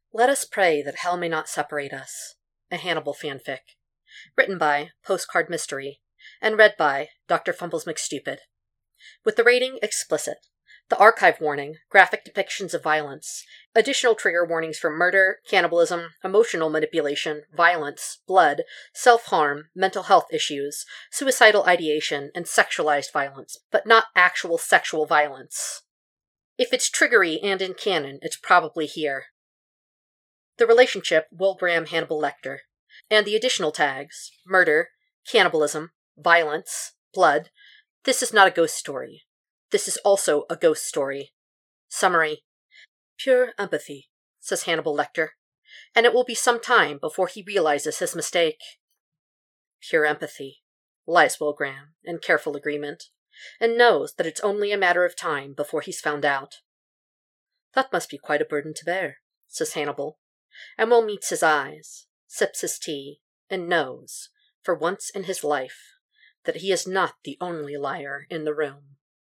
Let us pray that hell may not separate us. A Hannibal fanfic. Written by Postcard Mystery, and read by Dr. Fumbles McStupid. With the rating explicit. The archive warning, graphic depictions of violence, additional trigger warnings for murder, cannibalism, emotional manipulation, violence, blood, self-harm, mental health issues, suicidal ideation, and sexualized violence, but not actual sexual violence. If it's triggery and in canon, it's probably here. The relationship Will Graham Hannibal Lecter, and the additional tags, murder, cannibalism, violence, blood. This is not a ghost story. This is also a ghost story. Summary. Pure empathy, says Hannibal Lecter, and it will be some time before he realizes his mistake. Pure empathy, lies Will Graham, in careful agreement, and knows that it's only a matter of time before he's found out. That must be quite a burden to bear, says Hannibal, and Will meets his eyes, sips his tea, and knows, for once in his life, that he is not the only liar in the room.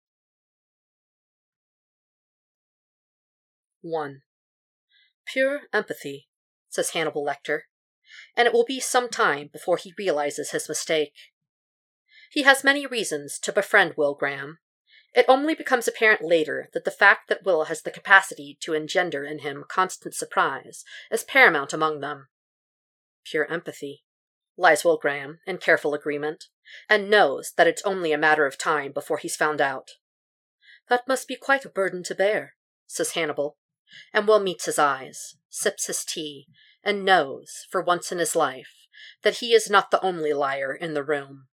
1. Pure empathy, says Hannibal Lecter, and it will be some time before he realizes his mistake. He has many reasons to befriend Will Graham. It only becomes apparent later that the fact that Will has the capacity to engender in him constant surprise is paramount among them. Pure empathy, lies Will Graham, in careful agreement, and knows that it's only a matter of time before he's found out. That must be quite a burden to bear, says Hannibal, and Will meets his eyes, sips his tea, and knows, for once in his life, that he is not the only liar in the room.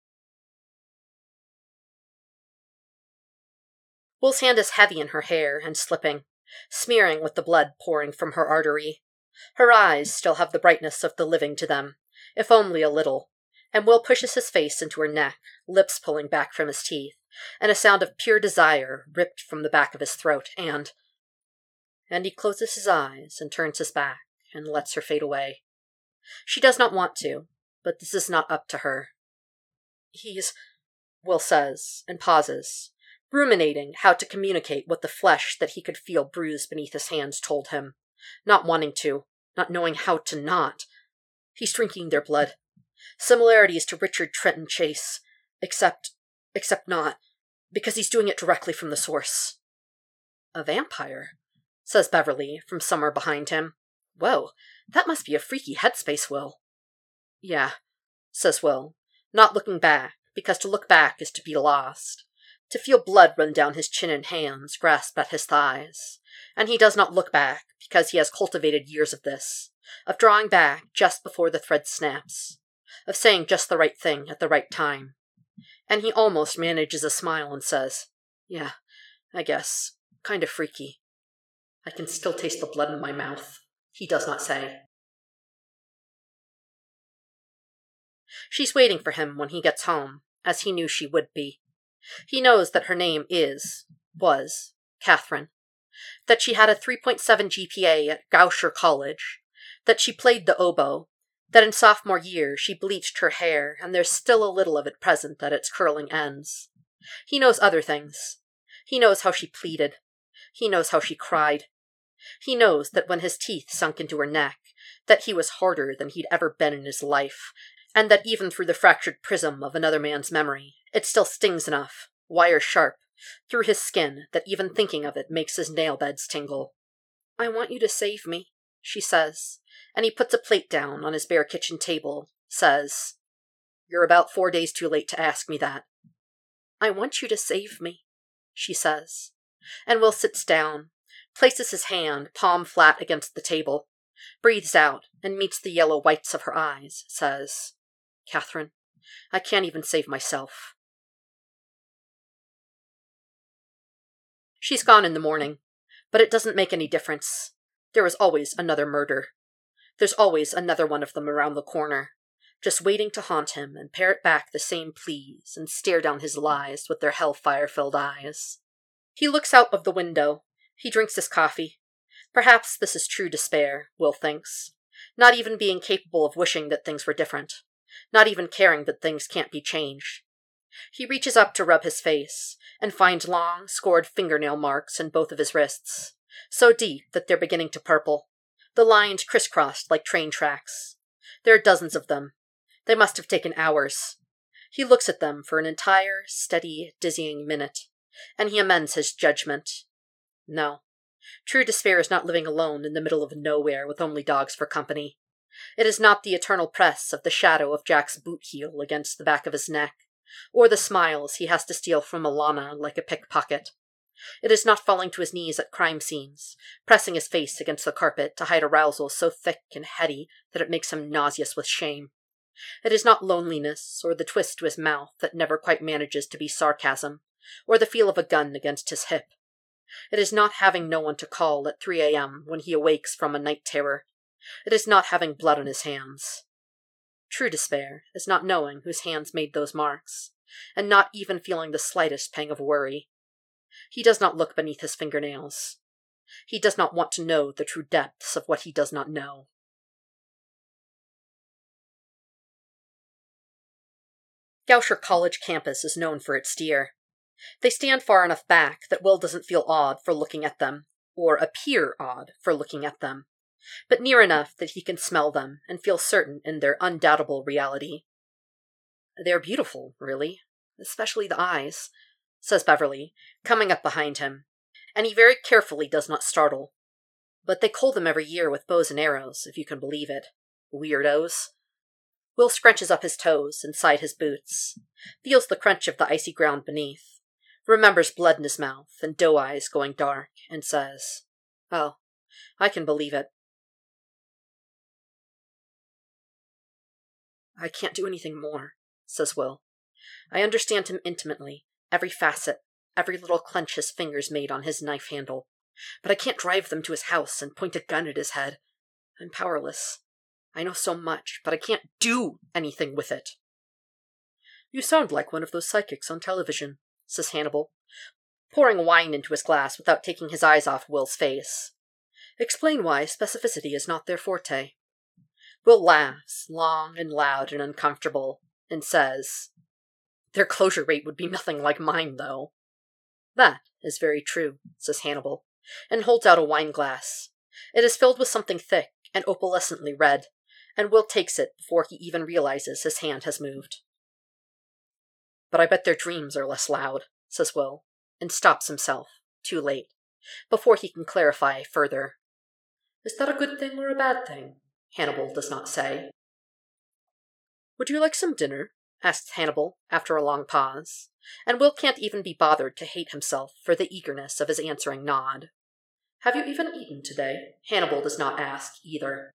Will's hand is heavy in her hair and slipping, smearing with the blood pouring from her artery. Her eyes still have the brightness of the living to them, if only a little, and Will pushes his face into her neck, lips pulling back from his teeth, and a sound of pure desire ripped from the back of his throat, and he closes his eyes and turns his back and lets her fade away. She does not want to, but this is not up to her. He's, Will says, and pauses, ruminating how to communicate what the flesh that he could feel bruised beneath his hands told him, not wanting to, not knowing how to not. He's drinking their blood. Similarities to Richard Trenton Chase, except not, because he's doing it directly from the source. A vampire, says Beverly from somewhere behind him. Whoa, that must be a freaky headspace, Will. Yeah, says Will, not looking back, because to look back is to be lost. To feel blood run down his chin and hands grasp at his thighs. And he does not look back, because he has cultivated years of this, of drawing back just before the thread snaps, of saying just the right thing at the right time. And he almost manages a smile and says, yeah, I guess, kind of freaky. I can still taste the blood in my mouth, he does not say. She's waiting for him when he gets home, as he knew she would be. He knows that her name was, Catherine, that she had a 3.7 GPA at Goucher College, that she played the oboe, that in sophomore year she bleached her hair and there's still a little of it present at its curling ends. He knows other things. He knows how she pleaded. He knows how she cried. He knows that when his teeth sunk into her neck, that he was harder than he'd ever been in his life, and that even through the fractured prism of another man's memory, it still stings enough, wire sharp, through his skin that even thinking of it makes his nail beds tingle. I want you to save me, she says, and he puts a plate down on his bare kitchen table, says, You're about 4 days too late to ask me that. I want you to save me, she says, and Will sits down, places his hand palm flat against the table, breathes out, and meets the yellow whites of her eyes, says, Catherine, I can't even save myself. She's gone in the morning, but it doesn't make any difference. There is always another murder. There's always another one of them around the corner, just waiting to haunt him and parrot back the same pleas and stare down his lies with their hellfire-filled eyes. He looks out of the window. He drinks his coffee. Perhaps this is true despair, Will thinks, not even being capable of wishing that things were different, not even caring that things can't be changed. He reaches up to rub his face, and finds long, scored fingernail marks in both of his wrists, so deep that they're beginning to purple, The lines crisscrossed like train tracks. There are dozens of them. They must have taken hours. He looks at them for an entire, steady, dizzying minute, and he amends his judgment. No. True despair is not living alone in the middle of nowhere with only dogs for company. It is not the eternal press of the shadow of Jack's boot heel against the back of his neck, or the smiles he has to steal from Alana like a pickpocket. It is not falling to his knees at crime scenes, pressing his face against the carpet to hide arousal so thick and heady that it makes him nauseous with shame. It is not loneliness, or the twist to his mouth that never quite manages to be sarcasm, or the feel of a gun against his hip. It is not having no one to call at 3 a.m. when he awakes from a night terror. It is not having blood on his hands. True despair is not knowing whose hands made those marks, and not even feeling the slightest pang of worry. He does not look beneath his fingernails. He does not want to know the true depths of what he does not know. Goucher College campus is known for its deer. They stand far enough back that Will doesn't feel odd for looking at them, or appear odd for looking at them, but near enough that he can smell them and feel certain in their undoubtable reality. "They're beautiful, really, especially the eyes," says Beverly, coming up behind him, and he very carefully does not startle. "But they cull them every year with bows and arrows, if you can believe it. Weirdos." Will scrunches up his toes inside his boots, feels the crunch of the icy ground beneath, remembers blood in his mouth and doe eyes going dark, and says, "Oh, I can believe it." "I can't do anything more," says Will. "I understand him intimately, every facet, every little clench his fingers made on his knife handle, but I can't drive them to his house and point a gun at his head. I'm powerless. I know so much, but I can't do anything with it." "You sound like one of those psychics on television," says Hannibal, pouring wine into his glass without taking his eyes off Will's face. "Explain why specificity is not their forte." Will laughs, long and loud and uncomfortable, and says, "Their closure rate would be nothing like mine, though." "That is very true," says Hannibal, and holds out a wine glass. It is filled with something thick and opalescently red, and Will takes it before he even realizes his hand has moved. "But I bet their dreams are less loud," says Will, and stops himself, too late, before he can clarify further. "Is that a good thing or a bad thing?" Hannibal does not say. "Would you like some dinner?" asks Hannibal after a long pause, and Will can't even be bothered to hate himself for the eagerness of his answering nod. "Have you even eaten today?" Hannibal does not ask either.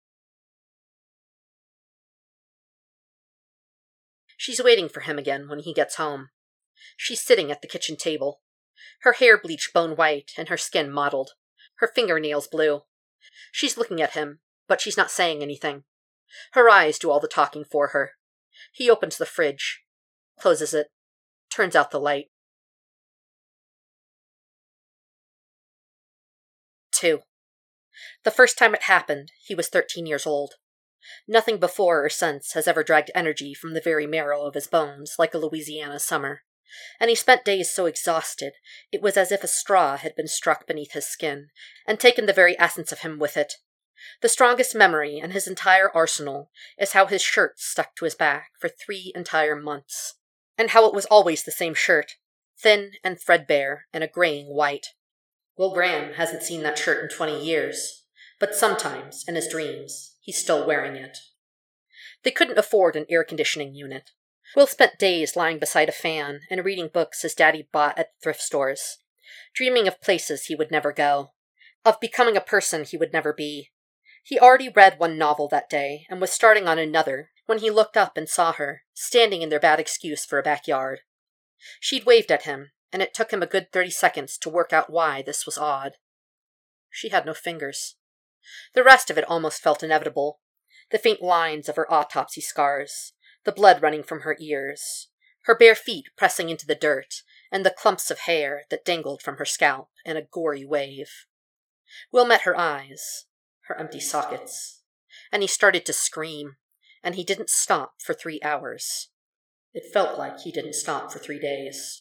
She's waiting for him again when he gets home. She's sitting at the kitchen table, her hair bleached bone white and her skin mottled, her fingernails blue. She's looking at him, but she's not saying anything. Her eyes do all the talking for her. He opens the fridge, closes it, turns out the light. 2. The first time it happened, he was 13 years old. Nothing before or since has ever dragged energy from the very marrow of his bones like a Louisiana summer, and he spent days so exhausted it was as if a straw had been struck beneath his skin, and taken the very essence of him with it. The strongest memory in his entire arsenal is how his shirt stuck to his back for 3 entire months, and how it was always the same shirt, thin and threadbare and a graying white. Will Graham hasn't seen that shirt in 20 years, but sometimes, in his dreams, he's still wearing it. They couldn't afford an air conditioning unit. Will spent days lying beside a fan and reading books his daddy bought at thrift stores, dreaming of places he would never go, of becoming a person he would never be. He already read one novel that day and was starting on another when he looked up and saw her, standing in their bad excuse for a backyard. She'd waved at him, and it took him a good 30 seconds to work out why this was odd. She had no fingers. The rest of it almost felt inevitable. The faint lines of her autopsy scars, the blood running from her ears, her bare feet pressing into the dirt, and the clumps of hair that dangled from her scalp in a gory wave. Will met her eyes, her empty sockets, and he started to scream, and he didn't stop for 3 hours. It felt like he didn't stop for 3 days.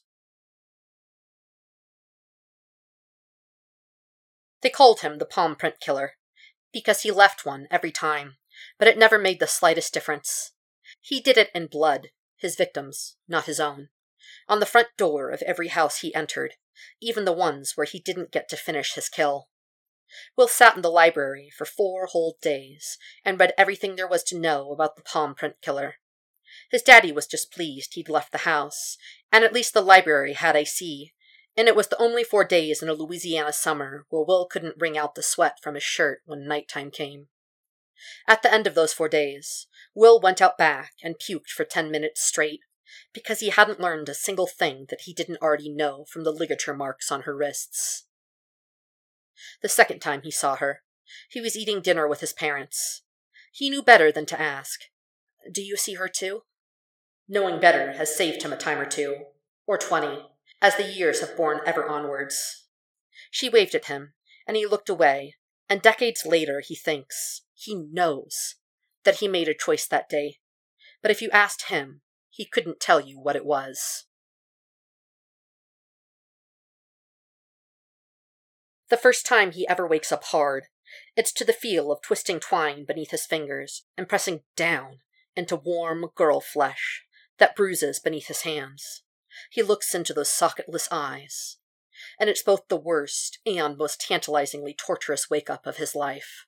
They called him the palm print killer. because he left one every time, but it never made the slightest difference. He did it in blood, his victims, not his own, on the front door of every house he entered, even the ones where he didn't get to finish his kill. Will sat in the library for 4 whole days and read everything there was to know about the palm print killer. His daddy was just pleased he'd left the house, and at least the library had AC, and it was the only 4 days in a Louisiana summer where Will couldn't wring out the sweat from his shirt when nighttime came. At the end of those 4 days, Will went out back and puked for 10 minutes straight, because he hadn't learned a single thing that he didn't already know from the ligature marks on her wrists. The second time he saw her, he was eating dinner with his parents. He knew better than to ask, "Do you see her too?" Knowing better has saved him a time or 2, or 20, as the years have borne ever onwards. She waved at him, and he looked away, and decades later he thinks, he knows, that he made a choice that day. But if you asked him, he couldn't tell you what it was. The first time he ever wakes up hard, it's to the feel of twisting twine beneath his fingers and pressing down into warm girl flesh that bruises beneath his hands. He looks into those socketless eyes, and it's both the worst and most tantalizingly torturous wake-up of his life.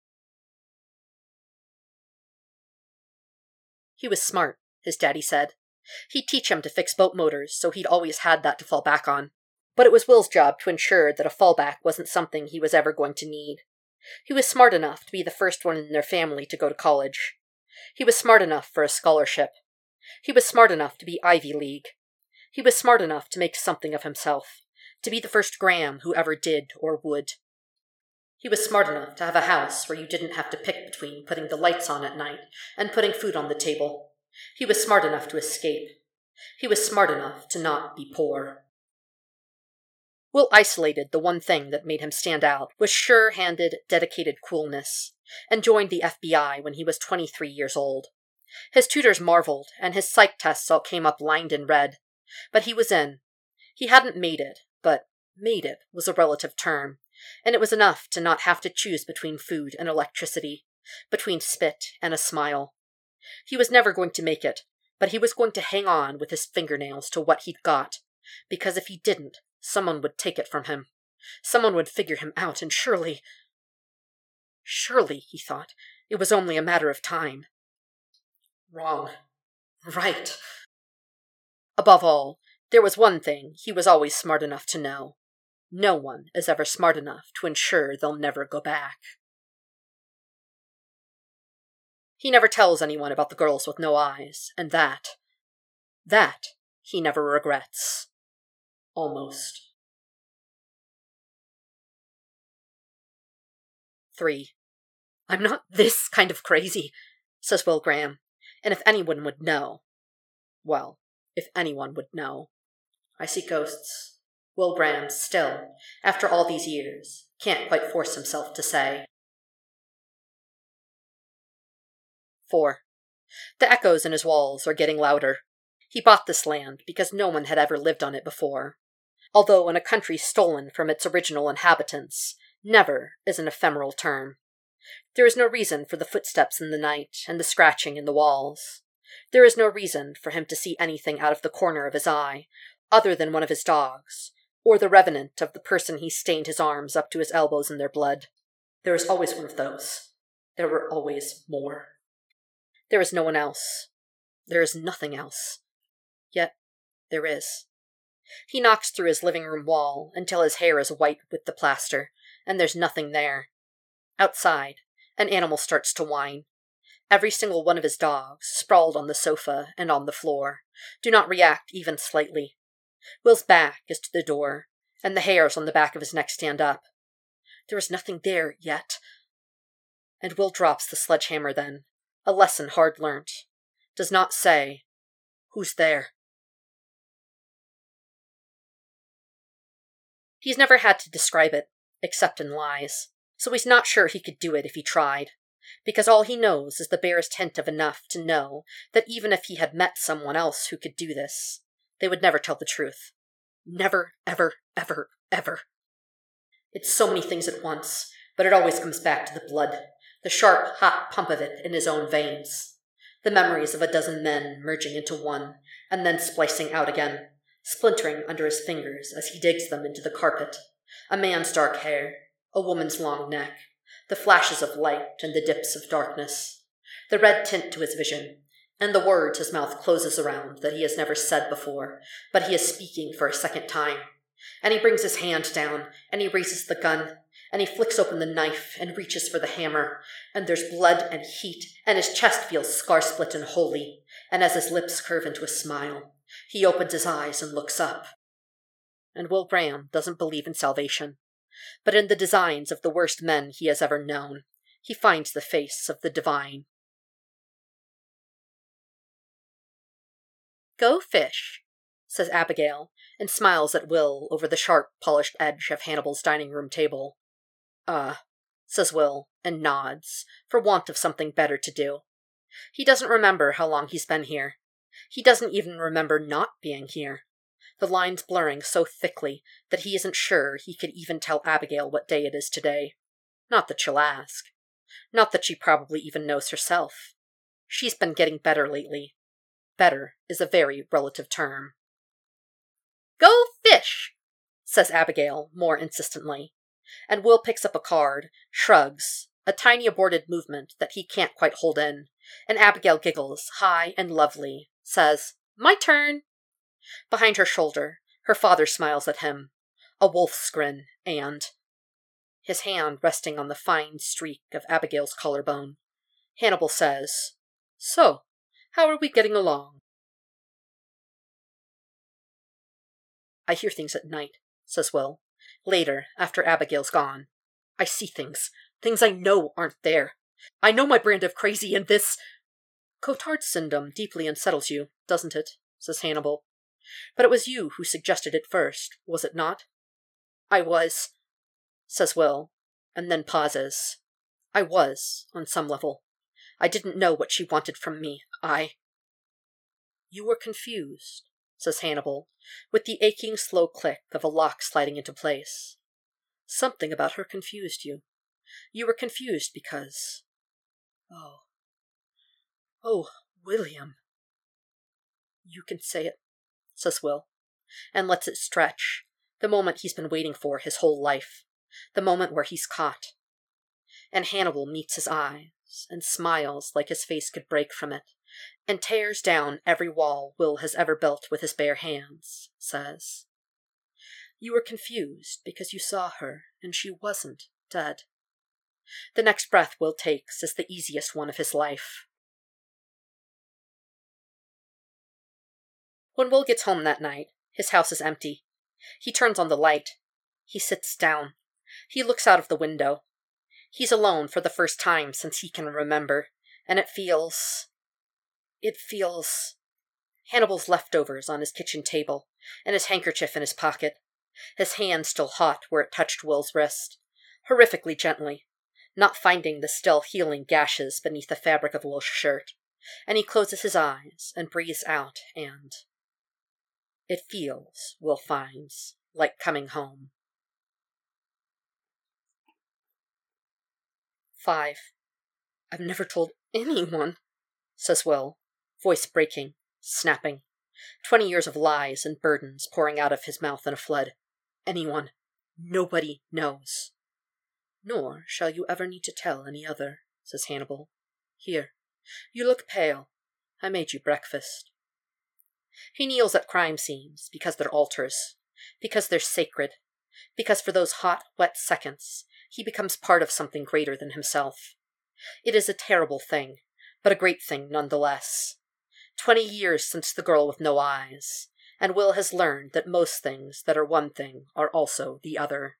He was smart, his daddy said. He'd teach him to fix boat motors, so he'd always had that to fall back on. But it was Will's job to ensure that a fallback wasn't something he was ever going to need. He was smart enough to be the first one in their family to go to college. He was smart enough for a scholarship. He was smart enough to be Ivy League. He was smart enough to make something of himself, to be the first Graham who ever did or would. He was smart enough to have a house where you didn't have to pick between putting the lights on at night and putting food on the table. He was smart enough to escape. He was smart enough to not be poor. Will isolated the one thing that made him stand out with sure-handed, dedicated coolness, and joined the FBI when he was 23 years old. His tutors marveled, and his psych tests all came up lined in red. But he was in. He hadn't made it, but made it was a relative term, and it was enough to not have to choose between food and electricity, between spit and a smile. He was never going to make it, but he was going to hang on with his fingernails to what he'd got, because if he didn't, someone would take it from him. Someone would figure him out, and surely, he thought, it was only a matter of time. Wrong. Right. Above all, there was one thing he was always smart enough to know. No one is ever smart enough to ensure they'll never go back. He never tells anyone about the girls with no eyes, and that he never regrets. Almost. 3. "I'm not this kind of crazy," says Will Graham, and if anyone would know. Well, if anyone would know. I see ghosts. Will Graham still, after all these years, can't quite force himself to say. 4. The echoes in his walls are getting louder. He bought this land because no one had ever lived on it before. Although in a country stolen from its original inhabitants, never is an ephemeral term. There is no reason for the footsteps in the night and the scratching in the walls. There is no reason for him to see anything out of the corner of his eye, other than one of his dogs, or the revenant of the person he stained his arms up to his elbows in their blood. There is always one of those. There were always more. There is no one else. There is nothing else. Yet there is. He knocks through his living room wall until his hair is white with the plaster, and there's nothing there. Outside, an animal starts to whine. Every single one of his dogs, sprawled on the sofa and on the floor, do not react even slightly. Will's back is to the door, and the hairs on the back of his neck stand up. There is nothing there yet. And Will drops the sledgehammer then, a lesson hard learnt. Does not say, "Who's there?" He's never had to describe it, except in lies, so he's not sure he could do it if he tried, because all he knows is the barest hint of enough to know that even if he had met someone else who could do this, they would never tell the truth. Never, ever, ever, ever. It's so many things at once. But it always comes back to the blood, the sharp, hot pump of it in his own veins. The memories of a dozen men merging into one, and then splicing out again, splintering under his fingers as he digs them into the carpet. A man's dark hair, a woman's long neck, the flashes of light and the dips of darkness, the red tint to his vision, and the words his mouth closes around that he has never said before, but he is speaking for a second time. And he brings his hand down, and he raises the gun, and he flicks open the knife and reaches for the hammer, and there's blood and heat, and his chest feels scar-split and holy, and as his lips curve into a smile, he opens his eyes and looks up. And Will Graham doesn't believe in salvation, but in the designs of the worst men he has ever known, he finds the face of the divine. "Go fish," says Abigail, and smiles at Will over the sharp, polished edge of Hannibal's dining room table. Says Will, and nods, for want of something better to do. He doesn't remember how long he's been here. He doesn't even remember not being here. The lines blurring so thickly that he isn't sure he could even tell Abigail what day it is today. Not that she'll ask. Not that she probably even knows herself. She's been getting better lately. Better is a very relative term. "Go fish," says Abigail more insistently, and Will picks up a card, shrugs, a tiny aborted movement that he can't quite hold in, and Abigail giggles, high and lovely, says, "My turn." Behind her shoulder, her father smiles at him, a wolf's grin, and, his hand resting on the fine streak of Abigail's collarbone, Hannibal says, "So, how are we getting along?" "I hear things at night," says Will. "Later, after Abigail's gone. I see things. Things I know aren't there. I know my brand of crazy, and this—" "Cotard's syndrome deeply unsettles you, doesn't it?" says Hannibal. "But it was you who suggested it first, was it not?" "I was," says Will, and then pauses. "I was, on some level. I didn't know what she wanted from me. "You were confused," says Hannibal, with the aching slow click of a lock sliding into place. "Something about her confused you. You were confused because— Oh, William." "You can say it," says Will, and lets it stretch, the moment he's been waiting for his whole life, the moment where he's caught. And Hannibal meets his eyes, and smiles like his face could break from it, and tears down every wall Will has ever built with his bare hands, says, "You were confused because you saw her, and she wasn't dead." The next breath Will takes is the easiest one of his life. When Will gets home that night, his house is empty. He turns on the light. He sits down. He looks out of the window. He's alone for the first time since he can remember, and it feels Hannibal's leftovers on his kitchen table, and his handkerchief in his pocket, his hand still hot where it touched Will's wrist, horrifically gently, not finding the still healing gashes beneath the fabric of Will's shirt, and he closes his eyes and breathes out, and it feels, Will finds, like coming home. 5. "I've never told anyone," says Will, voice breaking, snapping, 20 years of lies and burdens pouring out of his mouth in a flood. "Anyone. Nobody knows." "Nor shall you ever need to tell any other," says Hannibal. "Here, you look pale. I made you breakfast." He kneels at crime scenes because they're altars, because they're sacred, because for those hot, wet seconds, he becomes part of something greater than himself. It is a terrible thing, but a great thing nonetheless. 20 years since the girl with no eyes, and Will has learned that most things that are one thing are also the other.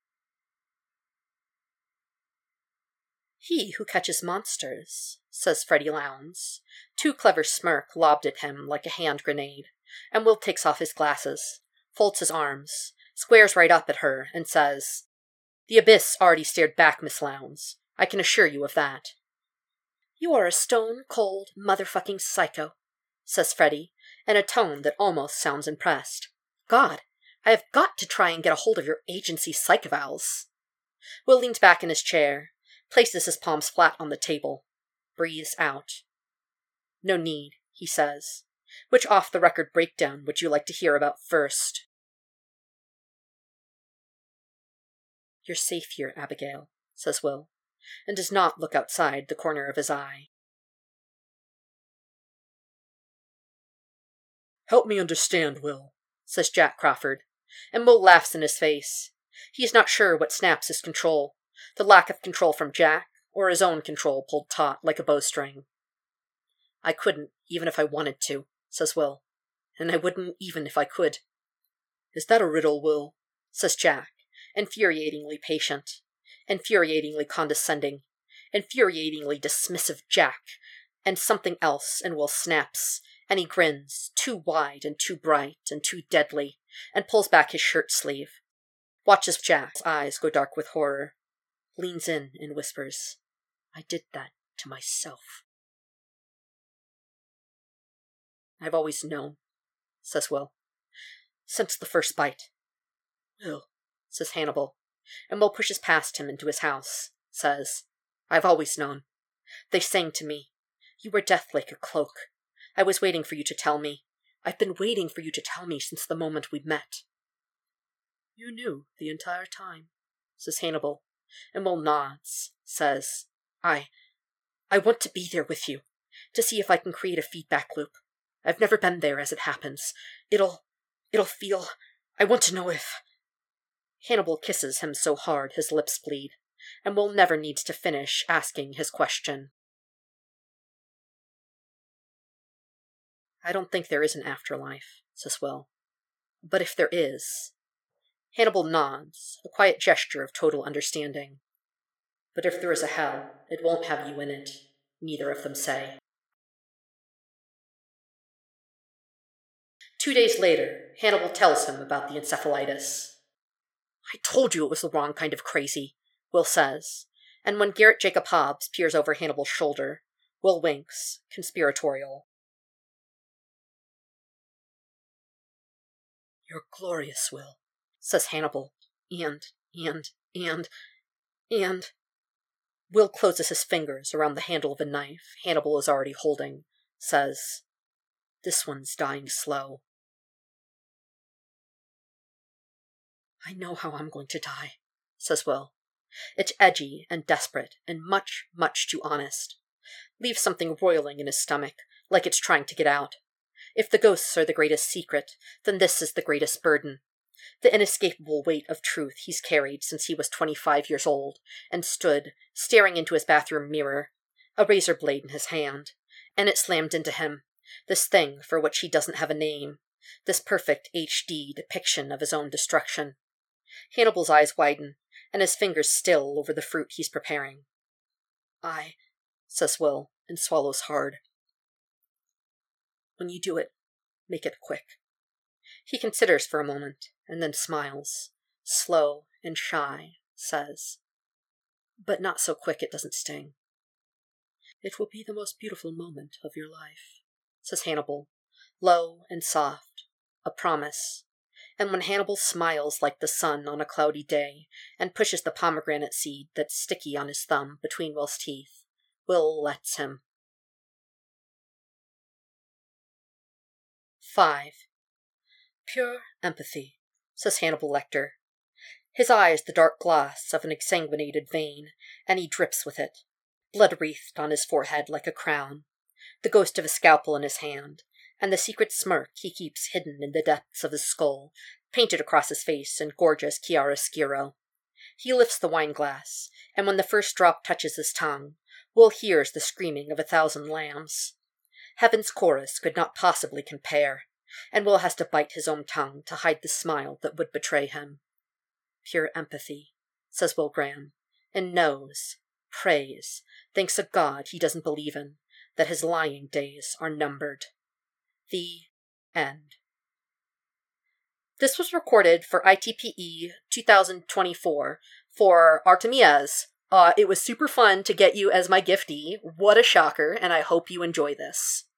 "He who catches monsters," says Freddie Lowndes. Too clever smirk lobbed at him like a hand grenade, and Will takes off his glasses, folds his arms, squares right up at her, and says, "The abyss already stared back, Miss Lowndes. I can assure you of that." "You are a stone-cold motherfucking psycho," says Freddie, in a tone that almost sounds impressed. "God, I have got to try and get a hold of your agency psych evals." Will leans back in his chair, places his palms flat on the table, breathes out. No need, he says. Which off-the-record breakdown would you like to hear about first? You're safe here, Abigail, says Will, and does not look outside the corner of his eye. Help me understand, Will, says Jack Crawford, and Will laughs in his face. He is not sure what snaps his control, the lack of control from Jack, or his own control pulled taut like a bowstring. I couldn't, even if I wanted to, says Will, and I wouldn't even if I could. Is that a riddle, Will? Says Jack, infuriatingly patient, infuriatingly condescending, infuriatingly dismissive Jack, and something else, and Will snaps, and he grins, too wide and too bright and too deadly, and pulls back his shirt sleeve. Watches Jack's eyes go dark with horror, leans in and whispers, I did that to myself. I've always known, says Will. Since the first bite. Will, says Hannibal, and Will pushes past him into his house, says, I've always known. They sang to me. You were death like a cloak. I was waiting for you to tell me. I've been waiting for you to tell me since the moment we met. You knew the entire time, says Hannibal, and Will nods, says, I want to be there with you, to see if I can create a feedback loop. I've never been there as it happens. It'll feel... I want to know if... Hannibal kisses him so hard his lips bleed, and Will never needs to finish asking his question. I don't think there is an afterlife, says Will. But if there is... Hannibal nods, a quiet gesture of total understanding. But if there is a hell, it won't have you in it, neither of them say. 2 days later, Hannibal tells him about the encephalitis. I told you it was the wrong kind of crazy, Will says, and when Garrett Jacob Hobbs peers over Hannibal's shoulder, Will winks, conspiratorial. You're glorious, Will, says Hannibal, and... Will closes his fingers around the handle of a knife Hannibal is already holding, says, This one's dying slow. I know how I'm going to die, says Will. It's edgy and desperate and much, much too honest. Leaves something roiling in his stomach, like it's trying to get out. If the ghosts are the greatest secret, then this is the greatest burden. The inescapable weight of truth he's carried since he was 25 years old, and stood, staring into his bathroom mirror, a razor blade in his hand, and it slammed into him, this thing for which he doesn't have a name, this perfect HD depiction of his own destruction. Hannibal's eyes widen, and his fingers still over the fruit he's preparing. Says Will, and swallows hard. When you do it, make it quick. He considers for a moment, and then smiles, slow and shy, says, But not so quick it doesn't sting. It will be the most beautiful moment of your life, says Hannibal, low and soft, a promise. And when Hannibal smiles like the sun on a cloudy day and pushes the pomegranate seed that's sticky on his thumb between Will's teeth, Will lets him. 5. Pure empathy, says Hannibal Lecter. His eye is the dark glass of an exsanguinated vein, and he drips with it, blood wreathed on his forehead like a crown, the ghost of a scalpel in his hand, and the secret smirk he keeps hidden in the depths of his skull, painted across his face in gorgeous chiaroscuro. He lifts the wine-glass, and when the first drop touches his tongue, Will hears the screaming of 1,000 lambs. Heaven's chorus could not possibly compare, and Will has to bite his own tongue to hide the smile that would betray him. Pure empathy, says Will Graham, and knows, prays, thanks a God he doesn't believe in, that his lying days are numbered. The end. This was recorded for ITPE 2024 for Artemias. It was super fun to get you as my giftee. What a shocker, and I hope you enjoy this.